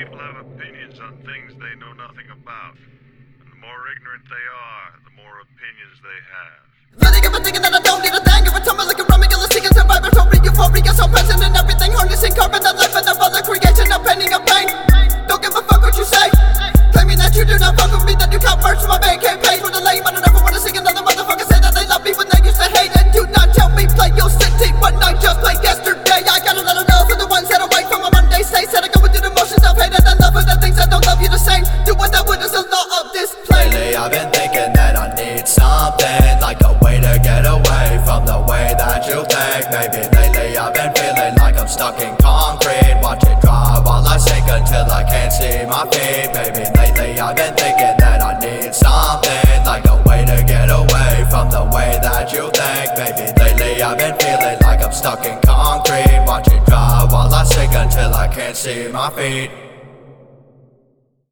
people have opinions on things they know nothing about. And the more ignorant they are, the more opinions they have. Letting up and thinking that I don't need a thing. If I tumble like a rummy, you'll seek a survivor. So free euphoria, so present in everything. Harnessing carbon, the life and the other creation. Of penning of pain. Don't give a fuck what you say. Claiming that you do not fuck with me, that you count first my bank campaign. For the lame, I don't ever wanna see another motherfucker say that they love me when they used to hate. And do not tell me play your city when I just played yesterday. I gotta let them know for the ones that awake from a Monday state. Said I go through the motions of hate and I love for the things that don't love you the same. Do what that would is the law of this place. Lately I've been thinking that I need something, like a way to get away from the way that you think. Maybe lately I've been feeling like I'm stuck in concrete. Watch it dry while I sink until I can't see my feet. Maybe lately I've been thinking that I need something, like a way to get away from the way that you think. Maybe lately I've been feeling like I'm stuck in concrete. Watch it dry while I sink until I can't see my feet.